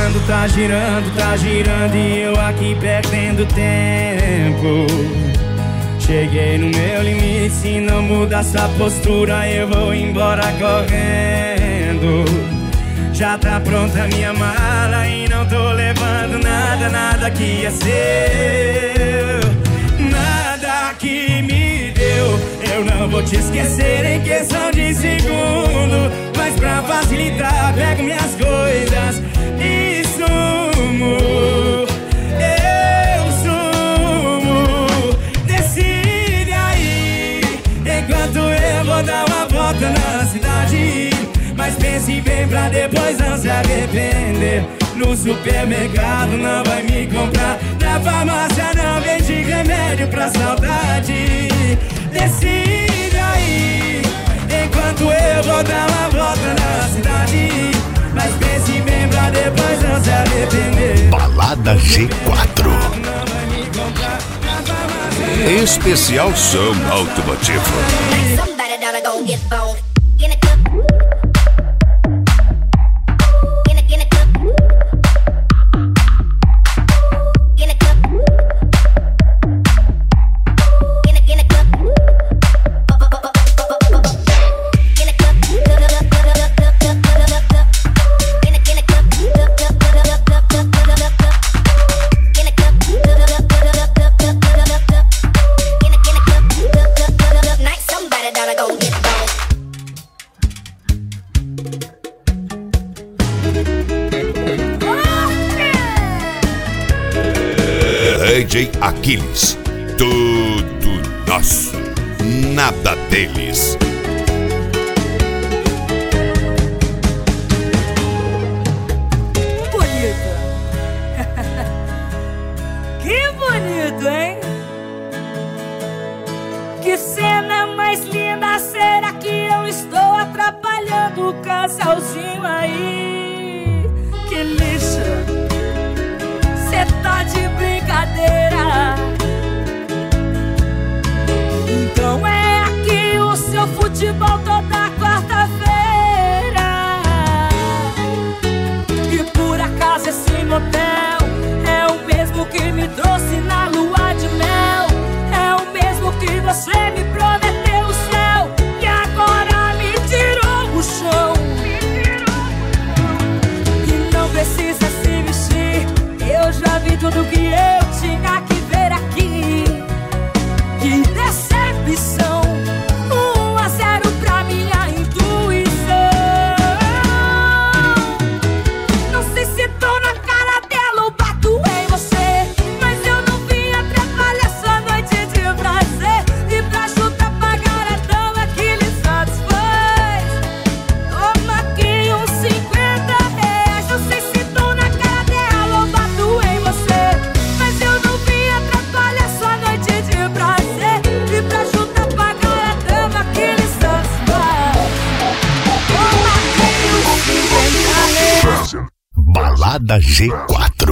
tá girando e eu aqui perdendo tempo. Cheguei no meu limite, se não mudar sua postura eu vou embora correndo. Já tá pronta a minha mala e não tô levando nada, nada que é seu. Nada que me deu, eu não vou te esquecer em questão de segundo. Mas pra facilitar, pego minhas coisas e sumo. Eu sumo. Decide aí, enquanto eu vou dar uma volta na cidade. Mas pense bem pra depois não se arrepender. No supermercado não vai me comprar, na farmácia não vende remédio pra saudade. Decide aí, enquanto eu vou dar uma volta na cidade. Mas pense bem pra depois não se arrepender. Balada G4. Especial som automotivo. DJ Aquiles, tudo nosso, nada deles. Bonito. Que bonito, hein? Que cena mais linda, será que eu estou atrapalhando o casalzinho aí? Que lixo, cê tá de brincadeira. Então é aqui o seu futebol toda quarta-feira. E por acaso esse motel é o mesmo que me trouxe na lua de mel. É o mesmo que você me prometeu o céu e agora me tirou o chão. E não precisa se vestir, eu já vi tudo que eu tinha que ver aqui. Que decepção, 1-0 pra minha intuição. Não sei se tô na cara dela ou bato em você, mas eu não vim atrapalhar essa noite de prazer. E pra juntar pagar a dama que lhe satisfaz, toma aqui uns R$50. Não sei se tô na cara dela ou bato em você, mas eu não vim atrapalhar essa noite de prazer. E pra juntar pagar a dama que lhe satisfaz, toma aqui uns R$50. Balada G4.